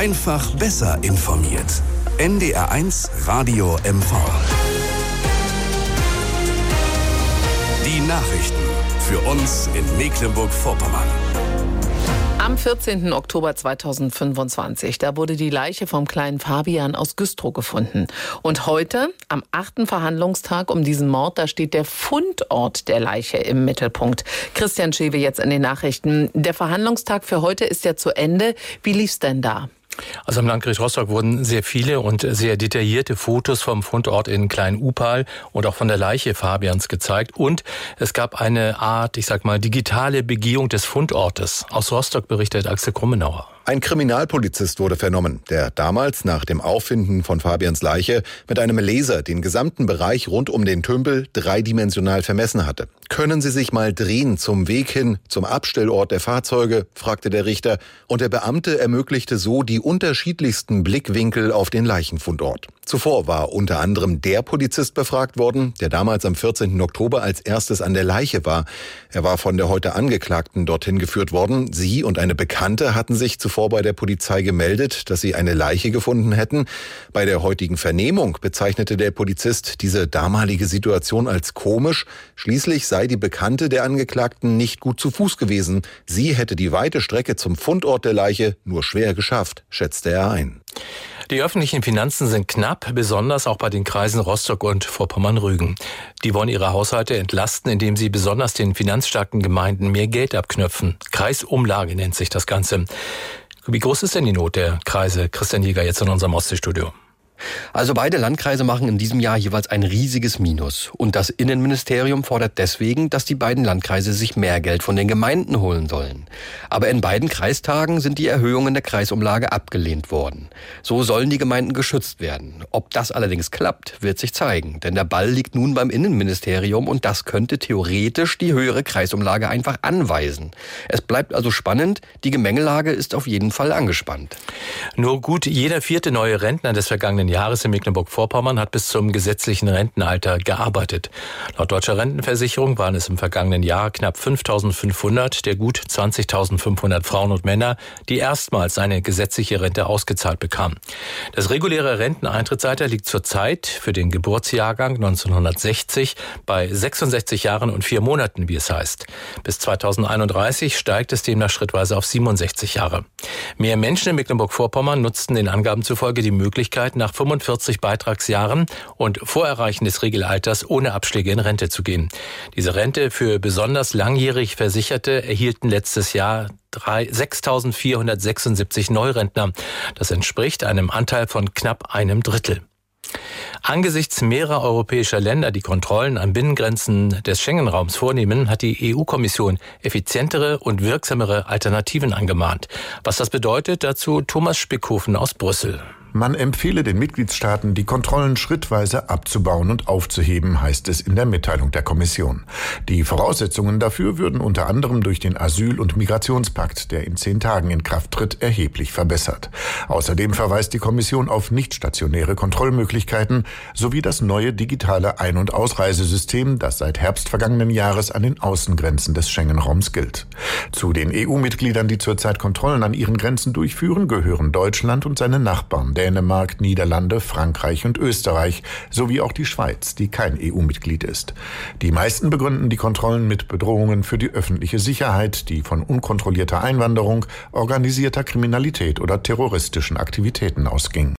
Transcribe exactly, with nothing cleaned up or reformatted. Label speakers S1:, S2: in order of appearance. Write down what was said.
S1: Einfach besser informiert. N D R eins Radio M V. Die Nachrichten für uns in Mecklenburg-Vorpommern.
S2: Am vierzehnten Oktober zweitausendfünfundzwanzig, da wurde die Leiche vom kleinen Fabian aus Güstrow gefunden. Und heute, am achten Verhandlungstag um diesen Mord, da steht der Fundort der Leiche im Mittelpunkt. Christian Schewe jetzt in den Nachrichten. Der Verhandlungstag für heute ist ja zu Ende. Wie lief's denn da?
S3: Also am Landgericht Rostock wurden sehr viele und sehr detaillierte Fotos vom Fundort in Klein-Upal und auch von der Leiche Fabians gezeigt. Und es gab eine Art, ich sag mal, digitale Begehung des Fundortes. Aus Rostock berichtet Axel Krummenauer.
S4: Ein Kriminalpolizist wurde vernommen, der damals nach dem Auffinden von Fabians Leiche mit einem Laser den gesamten Bereich rund um den Tümpel dreidimensional vermessen hatte. Können Sie sich mal drehen zum Weg hin zum Abstellort der Fahrzeuge, fragte der Richter, und der Beamte ermöglichte so die unterschiedlichsten Blickwinkel auf den Leichenfundort. Zuvor war unter anderem der Polizist befragt worden, der damals am vierzehnten Oktober als erstes an der Leiche war. Er war von der heute Angeklagten dorthin geführt worden. Sie und eine Bekannte hatten sich zuvor bei der Polizei gemeldet, dass sie eine Leiche gefunden hätten. Bei der heutigen Vernehmung bezeichnete der Polizist diese damalige Situation als komisch. Schließlich sei die Bekannte der Angeklagten nicht gut zu Fuß gewesen. Sie hätte die weite Strecke zum Fundort der Leiche nur schwer geschafft, schätzte er ein.
S3: Die öffentlichen Finanzen sind knapp, besonders auch bei den Kreisen Rostock und Vorpommern-Rügen. Die wollen ihre Haushalte entlasten, indem sie besonders den finanzstarken Gemeinden mehr Geld abknöpfen. Kreisumlage nennt sich das Ganze. Wie groß ist denn die Not der Kreise? Christian Jäger jetzt in unserem Ostseestudio.
S5: Also beide Landkreise machen in diesem Jahr jeweils ein riesiges Minus. Und das Innenministerium fordert deswegen, dass die beiden Landkreise sich mehr Geld von den Gemeinden holen sollen. Aber in beiden Kreistagen sind die Erhöhungen der Kreisumlage abgelehnt worden. So sollen die Gemeinden geschützt werden. Ob das allerdings klappt, wird sich zeigen. Denn der Ball liegt nun beim Innenministerium und das könnte theoretisch die höhere Kreisumlage einfach anweisen. Es bleibt also spannend. Die Gemengelage ist auf jeden Fall angespannt.
S3: Nur gut jeder vierte neue Rentner des vergangenen Jahres in Mecklenburg-Vorpommern hat bis zum gesetzlichen Rentenalter gearbeitet. Laut Deutscher Rentenversicherung waren es im vergangenen Jahr knapp fünftausendfünfhundert der gut zwanzigtausendfünfhundert Frauen und Männer, die erstmals eine gesetzliche Rente ausgezahlt bekamen. Das reguläre Renteneintrittsalter liegt zurzeit für den Geburtsjahrgang neunzehnhundertsechzig bei sechsundsechzig Jahren und vier Monaten, wie es heißt. Bis zweitausendeinunddreißig steigt es demnach schrittweise auf siebenundsechzig Jahre. Mehr Menschen in Mecklenburg-Vorpommern nutzten den Angaben zufolge die Möglichkeit, nach fünfundvierzig Beitragsjahren und vor Erreichen des Regelalters ohne Abschläge in Rente zu gehen. Diese Rente für besonders langjährig Versicherte erhielten letztes Jahr sechstausendvierhundertsechsundsiebzig Neurentner. Das entspricht einem Anteil von knapp einem Drittel. Angesichts mehrerer europäischer Länder, die Kontrollen an Binnengrenzen des Schengen-Raums vornehmen, hat die E U-Kommission effizientere und wirksamere Alternativen angemahnt. Was das bedeutet, dazu Thomas Spickhofen aus Brüssel.
S6: Man empfehle den Mitgliedstaaten, die Kontrollen schrittweise abzubauen und aufzuheben, heißt es in der Mitteilung der Kommission. Die Voraussetzungen dafür würden unter anderem durch den Asyl- und Migrationspakt, der in zehn Tagen in Kraft tritt, erheblich verbessert. Außerdem verweist die Kommission auf nichtstationäre Kontrollmöglichkeiten sowie das neue digitale Ein- und Ausreisesystem, das seit Herbst vergangenen Jahres an den Außengrenzen des Schengen-Raums gilt. Zu den E U-Mitgliedern, die zurzeit Kontrollen an ihren Grenzen durchführen, gehören Deutschland und seine Nachbarn, Dänemark, Niederlande, Frankreich und Österreich, sowie auch die Schweiz, die kein E U-Mitglied ist. Die meisten begründen die Kontrollen mit Bedrohungen für die öffentliche Sicherheit, die von unkontrollierter Einwanderung, organisierter Kriminalität oder terroristischen Aktivitäten ausging.